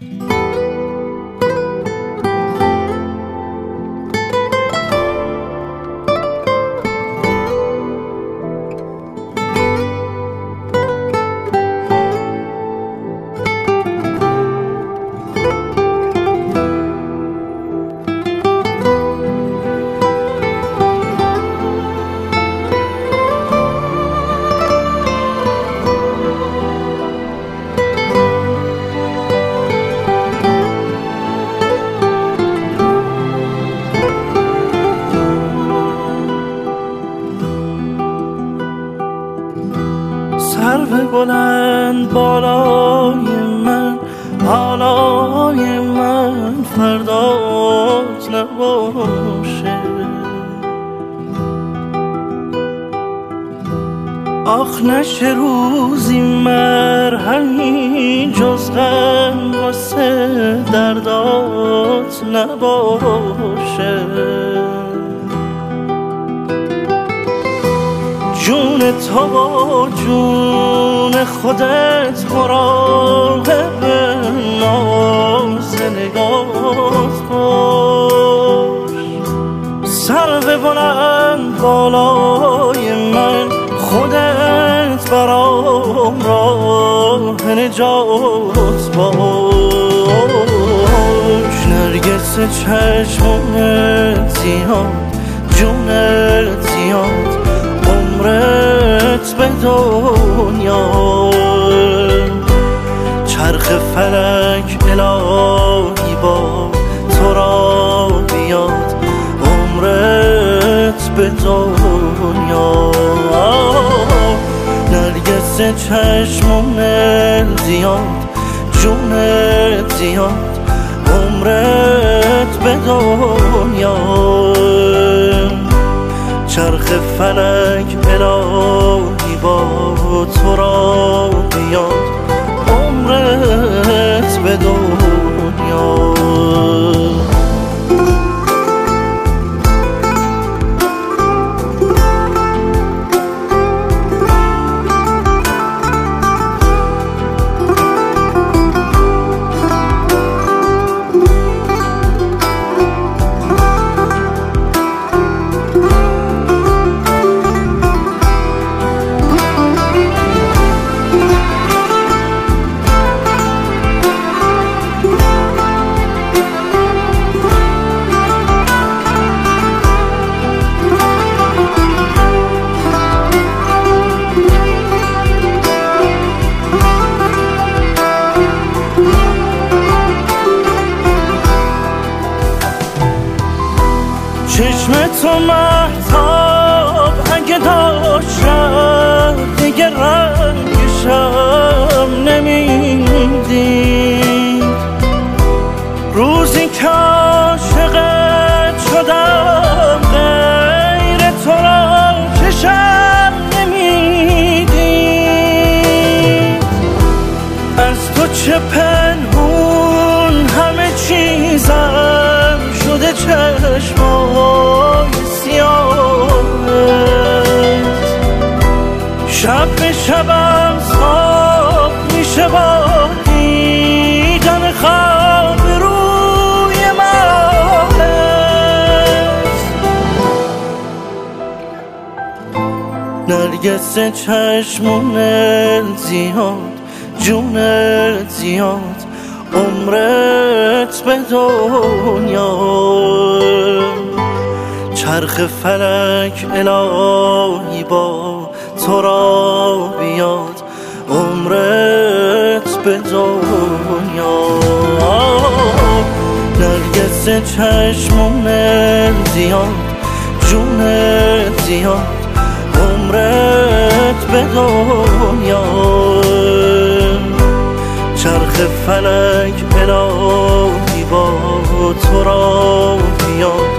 سرو بلند بالای من، بالای من فردات نباشه. آخ نشه روزی مرهمی جز غم واسه دردات نباشه. جون تو با جون خودت مراقب ناز نگات باش. سرو بلند بالای من، خودت برام راه نجات باش. نرگس چشمونت زیاد، جونت زیاد، عمرت به دنیا. چرخ فلک الهی با تو را بیاد، عمرت به دنیا. نرگس چشمونت زیاد، جونت زیاد، عمرت به دنیا. چرخ فلک الهی با تو را بیاد، عمرت به دنیا. چشم تو مهتاب اگه داشت دیگه رنگشم نمیدید. روزی که عاشقت شدم غیر تو را چشم نمیدید. از تو چه پنهون همه چیزم شده چشمای سیاهت. شب به شبم صاف میشه با دیدن خواب روی ماهت. نرگس چشمونت زیاد، جونت زیاد، عمرت به دنیا. چرخ فلک الهی با تو را بیاد، عمرت به دنیا. نرگس چشمونت زیاد، جونت زیاد، عمرت به دنیا. چرخ فلک الهی با تو را بیاد،